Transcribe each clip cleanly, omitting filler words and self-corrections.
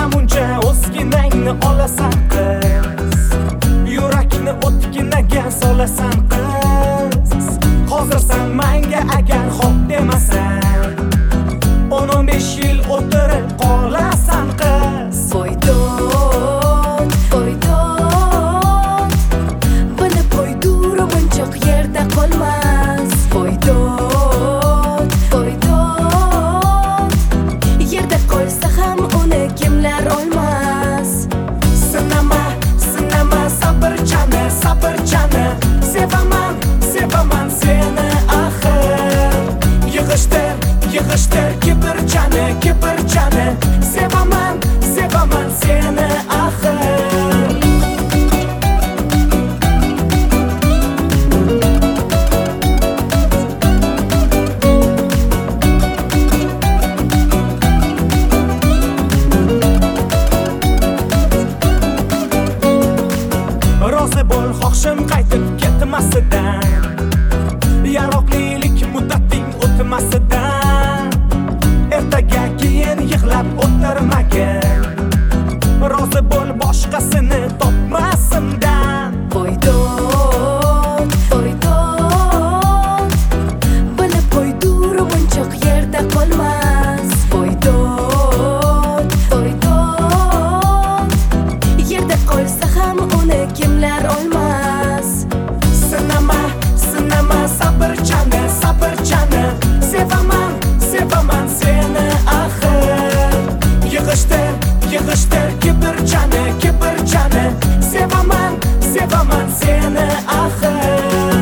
namuncha o'zginangni olasan qiz, yurakni o'tginaga solasan qiz. Hozir sen menga agar xo'p demasan, 10-15 yil o'tirib qolasan qiz. Voydod, voydod, bilib qo'ydur bunchoq yerda qolmas. Voydod, voydod, yerda qolsa ham uni kimlar olmas. Sinama, sinama sabrchani, sabrchani, sevaman, sevaman seni axir. Yig'ishtir, yig'ishtir kibrchani, kibrchani, sevaman, sevaman seni axir. Rozi bo'l xohishim qaytib ketmasidan, yaroqlilik muddating o'tmasidan. Ertaga keyin yig'lab o'tirmagin, rozi bo'l boshqasini topmasimdan. Voydod, voydod, bilib qo'ydur bunchoq yerda qolmas. Voydod, voydod, yerda qolsa ham uni kimlar olmas. Sinama, sinama sabrchani, sabrchani, sevaman, sevaman seni axir. Yig'ishtir, yig'ishtir kibrchani, kibrchani, sevaman, sevaman seni axir.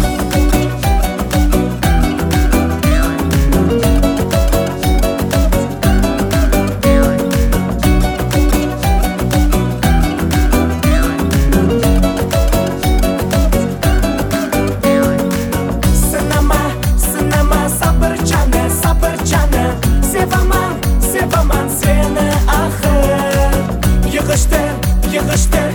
Sinama, sinama sabrchani, sabrchani, sevaman, sevaman seni axir. Yig'ishtir, yig'ishtir